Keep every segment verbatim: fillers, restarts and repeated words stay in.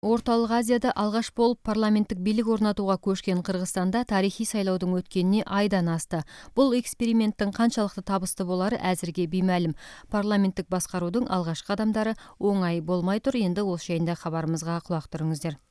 Орталық Азияда алғаш болып парламенттік билік орнатуға көшкен Қырғызстанда тарихи сайлаудың өткеніне айдан асты. Бұл эксперименттің қаншалықты табысты болары әзірге беймәлім. Парламенттік басқарудың алғашқы қадамдары оңай болмай тұр. Енді осы жайында хабарымызға құлақ түріңіздер.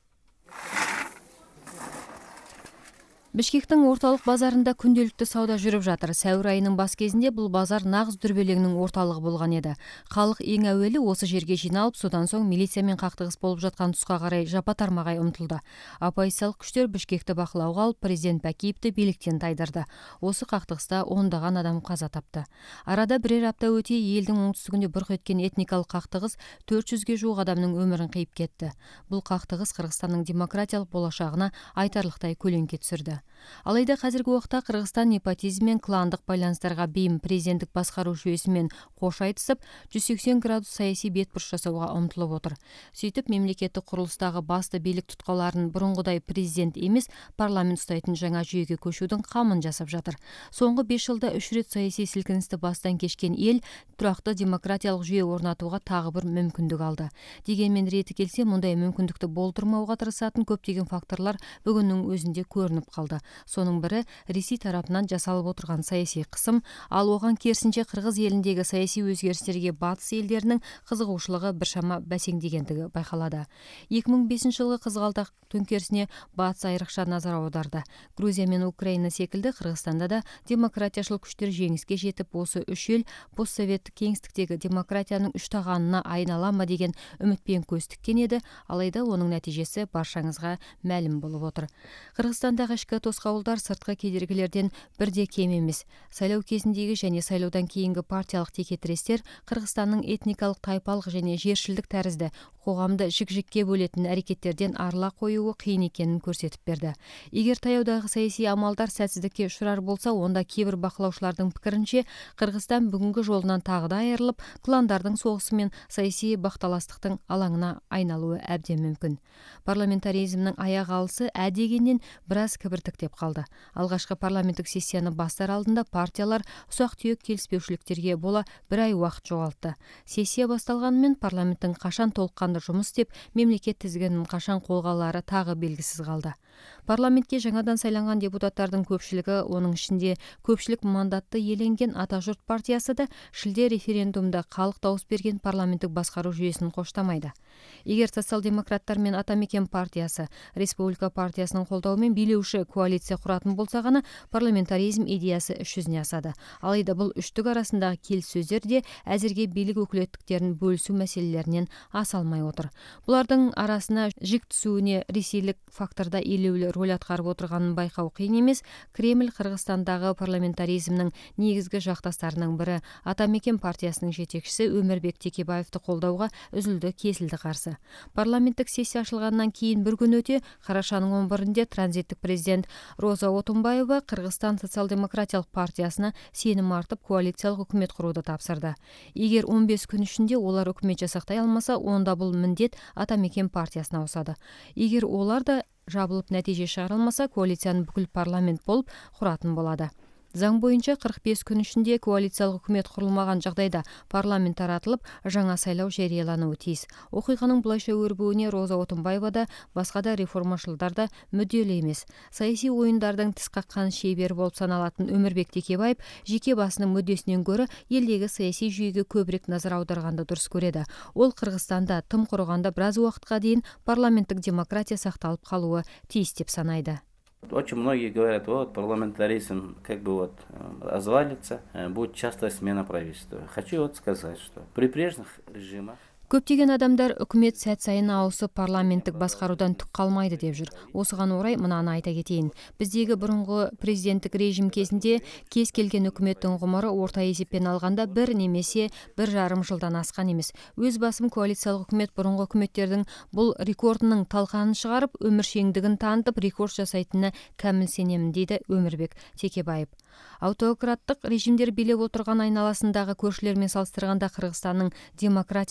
Бішкектің орталық базарында күнделікті сауда жүріп жатыр. Сәуір айының бас кезінде бұл базар нағыз дүрбелеңнің орталығы болған еді. Халық ең әуелі осы жерге жиналып, содан соң милициямен қақтығыс болып жатқан тұсқа қарай жапа-тармағай ұмтылды. Оппозициялық күштер Бішкекті бақылауға алып, президент Бәкиевті биліктен тайдырды. Осы қақтығыста ондаған адам қаза тапты. Арада бірер апта өте елдің оңтүстігінде бұрқ еткен этникалық қақтығыс төрт жүзге жуық адамның өмірін қиып кетті. Бұл қақтығыс Қырғызстанның демократиялық болашағына айтарлықтай көлеңке түсірді. Алайда қазіргі уақытта Қырғызстан непотизм мен кландық байланыстарға бейім президенттік басқару жүйесімен қош айтысып, жүз сексен градус саяси бетбұрыс жасауға ұмтылып отыр. Сөйтіп, мемлекеттік құрылыстағы басты билік тұтқаларын бұрынғыдай президент емес, парламент ұстайтын жаңа жүйеге көшудің қамын жасап жатыр. Соңғы бес жылда үш рет саяси сілкіністі бастан кешкен ел тұрақты демократиялық жүйе орнатуға тағы бір мүмкіндік алды. Дегенмен реті келсе, мұндай мүмкіндікті болдырмауға тырысатын көптеген факторлар бүгіннің өзінде көрініп қалды. Соның бірі Ресей тарапынан жасалып отырған саяси қысым, ал оған керісінше Қырғыз еліндегі саяси өзгерістерге батыс елдерінің қызығушылығы біршама бәсеңдегендігі байқалады. екі мың бесінші жылғы қызғалдақ төңкерісіне батыс айрықша назар аударды. Грузия мен Украина секілді Қырғызстанда да демократияшыл күштер жеңіске жетіп, осы үш ел постсоветтік кеңістіктегі демократияның үш тағанына айнала ма деген үмітпен көз тіккен еді, алайда оның нәтижесі баршаңызға мәлім болып отыр. Қырғызстандағы ішкі тосқауылдар сыртқы кедергілерден бірде кем емес. Сайлау кезіндегі және сайлаудан кейінгі партиялық текетірестер Қырғызстанның этникалық, тайпалық және жершілдік тәрізді қоғамды жік-жікке бөлетін әрекеттерден арыла қоюы қиын екенін көрсетіп берді. Егер таяудағы саяси амалдар сәтсіздікке ұшырар болса, онда кейбір бақылаушылардың пікірінше Қырғызстан бүгінгі жолынан тағы да айырылып, кландардың соғысы мен саяси бақталастықтың алаңына айналуы әбден мүмкін. Парламентаризмнің аяқ алысы ә дегеннен біраз кібіртіктеп қалды. Алғашқы парламенттік сессияны бастар алдында партиялар ұсақ-түйек келіспеушіліктерге бола бір ай уақыт жоғалтты. Сессия басталғанымен парламенттің қашан толыққанды жұмыс істеп, мемлекет тізгінін қашан қолға алары тағы белгісіз қалды. Парламентке жаңадан сайланған депутаттардың көпшілігі, оның ішінде көпшілік мандатты иеленген Атажұрт партиясы да шілде референдумда халық дауыс берген парламенттік басқару жүйесін қоштамайды. Егер социал-демократтар мен Атамекен партиясы, Республика партиясының қолдауымен билеуші коалиция құратын болса ғана парламентаризм идеясы іс жүзіне асады. Алайда бұл үштік арасындағы келіссөздер де әзірге билік өкілеттіктерін бөлісу мәселелерінен аса алмай отыр. Бұлардың арасына жік түсуіне ресейлік факторда елеулі рөл атқарып отырғанын байқау қиын емес. Кремль Қырғызстандағы парламентаризмнің негізгі жақтастарының бірі Атамекен партиясының жетекшісі Өмірбек Текебаевты қолдауға үзілді кесілді қарсы. Парламенттік сессия ашылғаннан кейін бір күн өте, қарашаның он бірінде транзиттік президент Роза Отунбаева Қырғызстан социал-демократиялық партиясына сенім артып коалициялық үкімет құруды тапсырды. Егер он бес күн ішінде олар үкімет жасақтай алмаса, онда бұл міндет Атамекен партиясына ауысады. Егер олар да жабылып нәтиже шығарылмаса, коалицияның бүкіл парламент болып құратын болады. Заң бойынша қырық бес күн ішінде коалициялық үкімет құрылмаған жағдайда парламент таратылып, жаңа сайлау жариялануы тиіс. Оқиғаның бұлайша өрбуіне Роза Отунбаева да, басқа да реформашылдар да мүдделі емес. Саяси ойындардың тіс қаққан шебері болып саналатын Өмірбек Текебаев жеке басының мүддесінен гөрі елдегі саяси жүйеге көбірек назар аударғанды дұрыс көреді. Ол Қырғызстанда тым құрығанда біраз уақытқа дейін парламенттік демократия сақталып қалуы тиіс деп санайды. Очень многие говорят, вот парламентаризм как бы вот развалится, будет частая смена правительства. Хочу вот сказать, что при прежних режимах Көптеген адамдар үкімет сәт сайын ауысып парламенттік басқарудан түк қалмайды деп жүр. Осыған орай мынаны айта кетейін. Біздегі бұрынғы президенттік режим кезінде кез келген үкіметтің ғұмыры орта есеппен алғанда бір немесе бір жарым жылдан асқан емес. Өз басым коалициялық үкімет бұрынғы үкіметтердің бұл рекордының талқанын шығарып, өміршеңдігін танытып рекорд жасайтынына кәміл сенемін, дейді Өмірбек Текебаев. Аутократтық режимдер билеп отырған айналасындағы көршілермен салыстырғанда Қырғызстанның демократия аралығы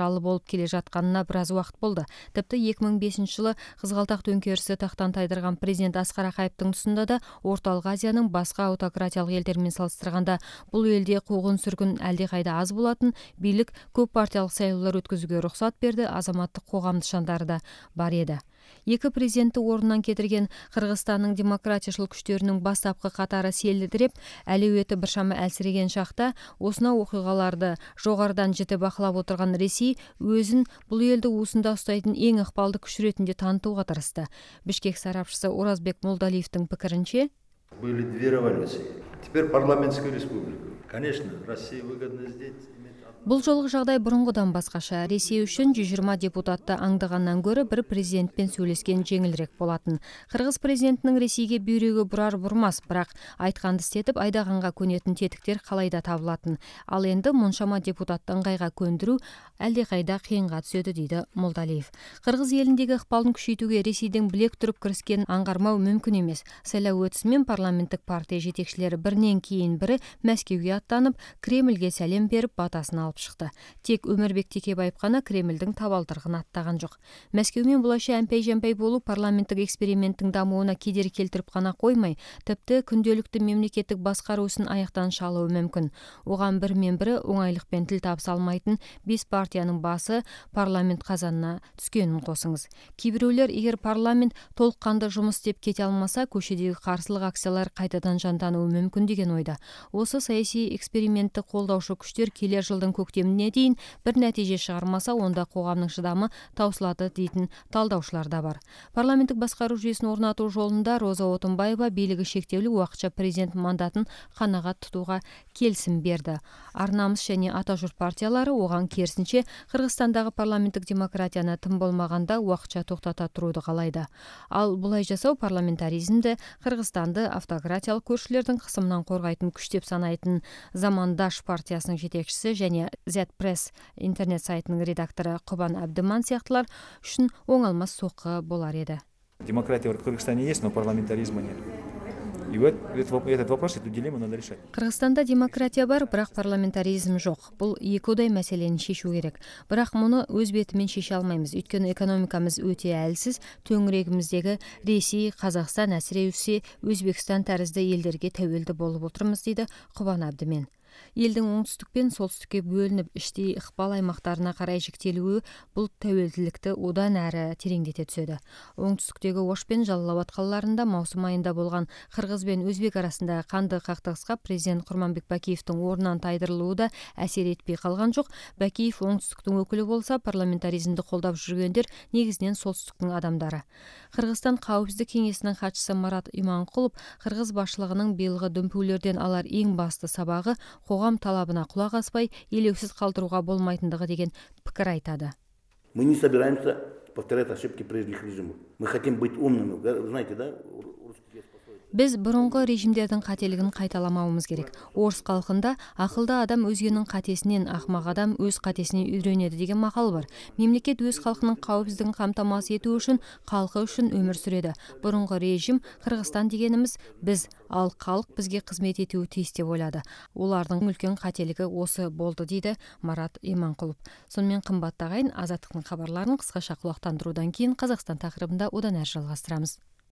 аралы болып келе жатқанына біраз уақыт болды. Тіпті екі мың бесінші жылы қызғалдақ төңкерісі тақтан тайдырған президент Асқар Ақаевтың тұсында да Орталық Азияның басқа аутократиялық елдермен салыстырғанда бұл елде қуғын-сүргін әлдеқайда аз болатын, билік көп партиялық сайлаулар өткізуге рұқсат берді, азаматтық қоғам нышандары да бар еді. Екі президентті орнынан кетірген Қырғызстанның демократияшыл күштерінің бастапқы қатары селдіреп, әлеуеті біршама әлсіреген шақта, осынау оқиғаларды жоғарыдан жіті бақылап отырған Ресей өзін бұл елді уысында ұстайтын ең ықпалды күш ретінде танытуға тырысты. Бішкек сарапшысы Оразбек Молдалиевтің пікірінше, были две революции. Теперь парламентская республика. Конечно, России выгодно здесь. Бұл жолғы жағдай бұрынғыдан басқаша. Ресей үшін жүз жиырма депутатты аңдығаннан гөрі бір президентпен сөйлескен жеңілірек болатын. Қырғыз президентінің Ресейге бүйрегі бұрар бұрмас, бірақ айтқанды істетіп айдағанға көнетін тетіктер қалайда табылатын. Ал енді мұншама депутатты ыңғайға көндіру әлдеқайда қиынға түседі, дейді Молдалиев. Қырғыз еліндегі ықпалын күшейтуге Ресейдің білек тұрып кіріскен аңғармау мүмкін емес. Сайлау өтісімен парламенттік партия жетекшілері бірінен кейін бірі Мәскеуге аттанып, Кремльге сәлем беріп, батасын алып шықты. Тек Өмірбек Текебаев қана Кремльдің табалдырығын аттаған жоқ. Мәскеумен бұлайша әмпей-жәмпей болу парламенттік эксперименттің дамуына кедергі келтіріп қана қоймай, тіпті күнделікті мемлекеттік басқару ісін аяқтан шалуы мүмкін. Оған бірімен бірі оңайлықпен тіл табыса алмайтын бес партияның басы парламент қазанына түскенін қосыңыз. Кейбіреулер егер парламент толыққанды жұмыс істеп кете алмаса, көшедегі қарсылық акциялар қайтадан жандануы мүмкін деген ойда. Осы саяси экспериментті қолдаушы күштер келер жылдың көктеміне дейін бір нәтиже шығармаса, онда қоғамның шыдамы таусылады дейтін талдаушылар да бар. Парламенттік басқару жүйесін орнату жолында Роза Отынбаева билігі шектеулі уақытша президент мандатын қанағат тұтуға келісім берді. Арнамыс және Атажұрт партиялары оған керісінше Қырғызстандағы парламенттік демократияны тым болмағанда уақытша тоқтата тұруды қалайды. Ал бұлай жасау парламентаризмді, Қырғызстанды автократиялық көршілердің қысымынан қорғайтын күштеп санайтын Замандаш партиясының жетекшісі және Z-Press интернет сайтының редакторы Құбан Әбдіман сияқтылар үшін оңалмас соққы болар еді. Демократия в Кыргызстане есть, но парламентаризма нет. И этот вопрос, эту дилемму надо решать. Қырғызстанда демократия бар, бірақ парламентаризм жоқ. Бұл екі удай мәселені шешу керек. Бірақ мұны өз бетімен шеше алмаймыз. Өйткені экономикамыз өте әлсіз, төңірегіміздегі Ресей, Қазақстан, әсіресе Өзбекстан тәрізді елдерге тәуелді болып отырмыз, дейді Құбан Әбдімен. Елдің оңтүстік пен солтүстікке бөлініп, іштей ықпал аймақтарына қарай жіктелуі бұл тәуелділікті одан әрі тереңдете түседі. Оңтүстіктегі Ош пен Жалалабад қалаларында маусым айында болған Қырғыз бен Өзбек арасындағы қанды қақтығысқа президент Құрманбек Бәкиевтің орнынан тайдырылуы да әсер етпей қалған жоқ. Бәкиев оңтүстіктің өкілі болса, парламентаризмді қолдап жүргендер негізінен солтүстіктің адамдары. Қырғызстан қауіпсіздік кеңесінің хатшысы Марат Иманқұлов Қырғыз басшылығының биылғы дүмпулерден алар ең басты сабағы қоғам талабына құлақ аспай, елеусіз қалдыруға болмайтындығы деген пікір айтады. Мы не собираемся повторять ошибки прежних режимов. Мы хотим быть умными. Знаете, да? Біз бұрынғы режимдердің қателігін қайталамауымыз керек. Орыс халқында ақылды адам өзгенің қатесінен, ақымақ адам өз қатесінен үйренеді деген мақал бар. Мемлекет өз халқының қауіпсіздігін қамтамасыз ету үшін, халқы үшін өмір сүреді. Бұрынғы режим Қырғызстан дегеніміз біз, ал халық бізге қызмет етуі тиіс деп ойлады. Олардың үлкен қателігі осы болды, дейді Марат Иманқұлов. Сонымен қымбатты ағайын, Азаттықтың хабарларын қысқаша құлақтандырудан кейін Қазақстан тақырыбында одан әрі жалғастырамыз.